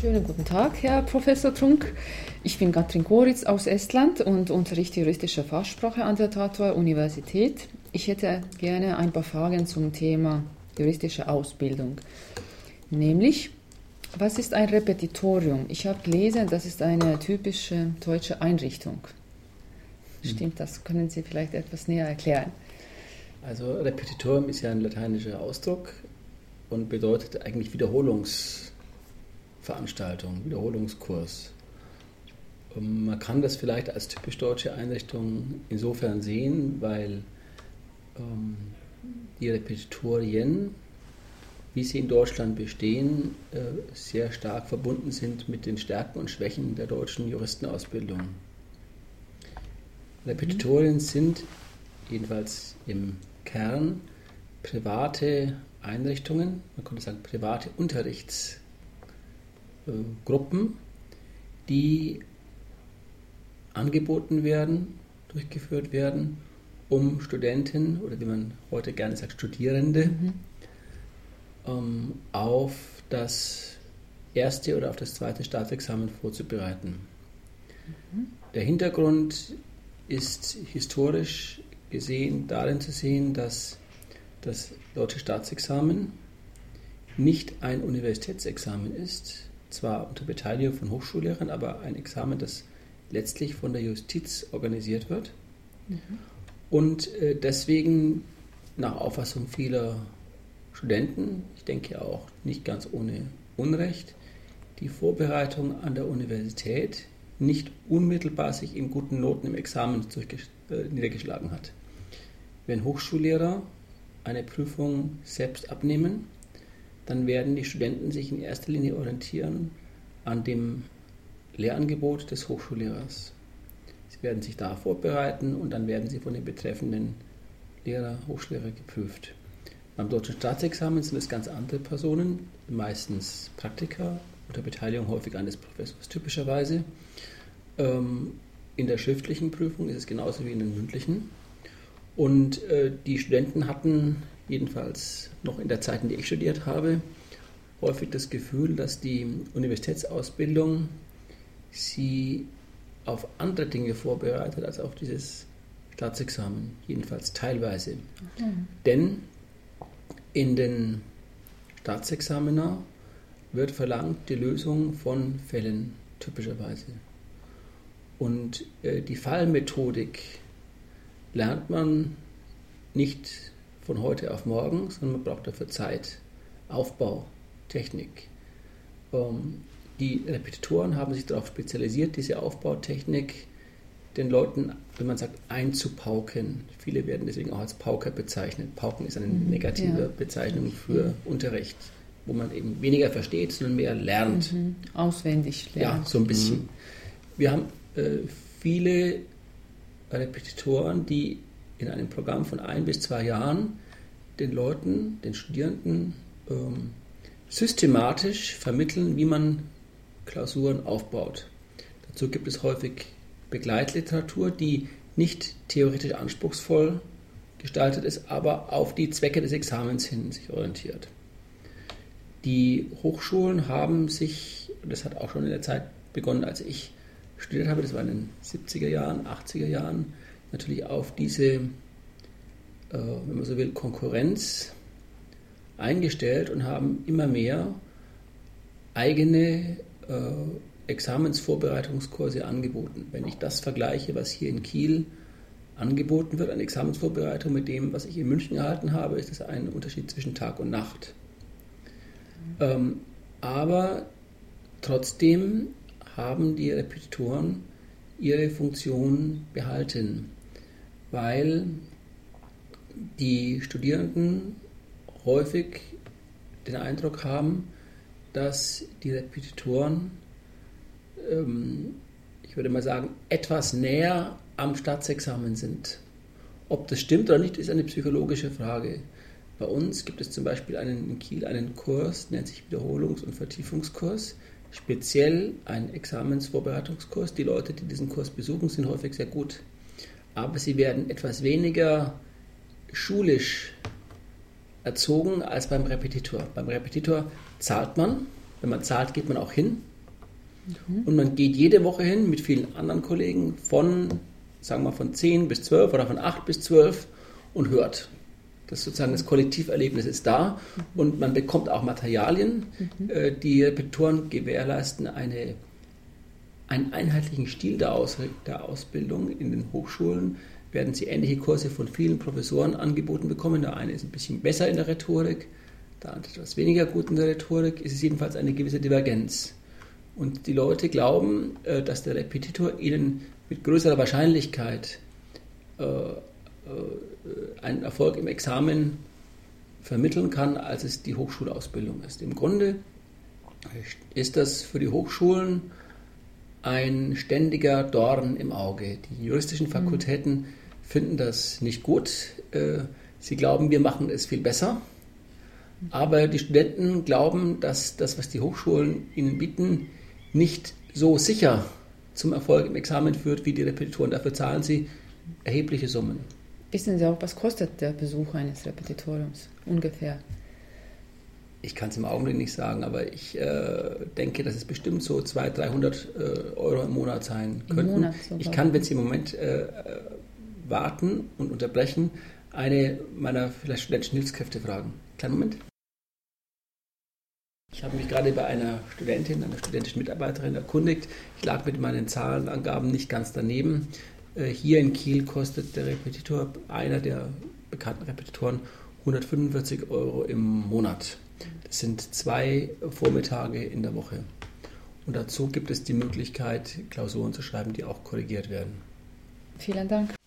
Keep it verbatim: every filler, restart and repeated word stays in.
Schönen guten Tag, Herr Professor Trunk. Ich bin Katrin Koritz aus Estland und unterrichte juristische Fachsprache an der Tartu Universität. Ich hätte gerne ein paar Fragen zum Thema juristische Ausbildung. Nämlich, was ist ein Repetitorium? Ich habe gelesen, das ist eine typische deutsche Einrichtung. Stimmt das? Können Sie vielleicht etwas näher erklären? Also Repetitorium ist ja ein lateinischer Ausdruck und bedeutet eigentlich Wiederholungsveranstaltung, Wiederholungskurs. Und man kann das vielleicht als typisch deutsche Einrichtung insofern sehen, weil ähm, die Repetitorien, wie sie in Deutschland bestehen, äh, sehr stark verbunden sind mit den Stärken und Schwächen der deutschen Juristenausbildung. Repetitorien sind jedenfalls im Kern private Einrichtungen, man könnte sagen private Unterrichtsgruppen, die angeboten werden, durchgeführt werden, um Studenten oder wie man heute gerne sagt Studierende mhm. ähm, auf das erste oder auf das zweite Staatsexamen vorzubereiten. Mhm. Der Hintergrund ist historisch gesehen darin zu sehen, dass das deutsche Staatsexamen nicht ein Universitätsexamen ist, zwar unter Beteiligung von Hochschullehrern, aber ein Examen, das letztlich von der Justiz organisiert wird mhm. und deswegen nach Auffassung vieler Studenten, ich denke auch nicht ganz ohne Unrecht, die Vorbereitung an der Universität nicht unmittelbar sich in guten Noten im Examen niedergeschlagen hat. Wenn Hochschullehrer eine Prüfung selbst abnehmen, dann werden die Studenten sich in erster Linie orientieren an dem Lehrangebot des Hochschullehrers. Sie werden sich da vorbereiten und dann werden sie von den betreffenden Lehrer, Hochschullehrer geprüft. Beim deutschen Staatsexamen sind es ganz andere Personen, meistens Praktiker, unter Beteiligung häufig eines Professors typischerweise. In der schriftlichen Prüfung ist es genauso wie in den mündlichen. Und äh, die Studenten hatten, jedenfalls noch in der Zeit, in der ich studiert habe, häufig das Gefühl, dass die Universitätsausbildung sie auf andere Dinge vorbereitet als auf dieses Staatsexamen, jedenfalls teilweise. Mhm. Denn in den Staatsexamina wird verlangt die Lösung von Fällen, typischerweise. Und äh, die Fallmethodik lernt man nicht von heute auf morgen, sondern man braucht dafür Zeit, Aufbau, Technik. Ähm, die Repetitoren haben sich darauf spezialisiert, diese Aufbautechnik den Leuten, wenn man sagt, einzupauken. Viele werden deswegen auch als Pauker bezeichnet. Pauken ist eine negative ja. Bezeichnung für mhm. Unterricht, wo man eben weniger versteht, sondern mehr lernt. Mhm. Auswendig lernt. Ja, so ein bisschen. Mhm. Wir haben äh, viele Repetitoren, die in einem Programm von ein bis zwei Jahren den Leuten, den Studierenden ähm, systematisch vermitteln, wie man Klausuren aufbaut. Dazu gibt es häufig Begleitliteratur, die nicht theoretisch anspruchsvoll gestaltet ist, aber auf die Zwecke des Examens hin sich orientiert. Die Hochschulen haben sich, das hat auch schon in der Zeit begonnen, als ich studiert habe, das war in den siebziger Jahren, achtziger Jahren, natürlich auf diese, äh, wenn man so will, Konkurrenz eingestellt und haben immer mehr eigene äh, Examensvorbereitungskurse angeboten. Wenn ich das vergleiche, was hier in Kiel angeboten wird, eine Examensvorbereitung mit dem, was ich in München erhalten habe, ist das ein Unterschied zwischen Tag und Nacht. Mhm. Ähm, aber trotzdem haben die Repetitoren ihre Funktion behalten, weil die Studierenden häufig den Eindruck haben, dass die Repetitoren, ähm, ich würde mal sagen, etwas näher am Staatsexamen sind. Ob das stimmt oder nicht, ist eine psychologische Frage. Bei uns gibt es zum Beispiel einen, in Kiel einen Kurs, nennt sich Wiederholungs- und Vertiefungskurs, speziell ein Examensvorbereitungskurs. Die Leute, die diesen Kurs besuchen, sind häufig sehr gut. Aber sie werden etwas weniger schulisch erzogen als beim Repetitor. Beim Repetitor zahlt man. Wenn man zahlt, geht man auch hin. Mhm. Und man geht jede Woche hin mit vielen anderen Kollegen von, sagen wir, von zehn bis zwölf oder von acht bis zwölf und hört. Das sozusagen das Kollektiverlebnis ist da und man bekommt auch Materialien. Mhm. Die Repetitoren gewährleisten eine, einen einheitlichen Stil der, Aus, der Ausbildung. In den Hochschulen werden sie ähnliche Kurse von vielen Professoren angeboten bekommen. Der eine ist ein bisschen besser in der Rhetorik, der andere etwas weniger gut in der Rhetorik. Es ist jedenfalls eine gewisse Divergenz. Und die Leute glauben, dass der Repetitor ihnen mit größerer Wahrscheinlichkeit äh, einen Erfolg im Examen vermitteln kann, als es die Hochschulausbildung ist. Im Grunde ist das für die Hochschulen ein ständiger Dorn im Auge. Die juristischen Fakultäten mhm. finden das nicht gut. Sie glauben, wir machen es viel besser. Aber die Studenten glauben, dass das, was die Hochschulen ihnen bieten, nicht so sicher zum Erfolg im Examen führt wie die Repetitoren. Dafür zahlen sie erhebliche Summen. Wissen Sie auch, was kostet der Besuch eines Repetitoriums ungefähr? Ich kann es im Augenblick nicht sagen, aber ich äh, denke, dass es bestimmt so zweihundert, dreihundert äh, Euro im Monat sein könnten. Im Monat sogar. Ich kann, wenn Sie im Moment äh, warten und unterbrechen, eine meiner vielleicht studentischen Hilfskräfte fragen. Kleinen Moment. Ich habe mich gerade bei einer Studentin, einer studentischen Mitarbeiterin erkundigt. Ich lag mit meinen Zahlenangaben nicht ganz daneben. Hier in Kiel kostet der Repetitor, einer der bekannten Repetitoren, hundertfünfundvierzig Euro im Monat. Das sind zwei Vormittage in der Woche. Und dazu gibt es die Möglichkeit, Klausuren zu schreiben, die auch korrigiert werden. Vielen Dank.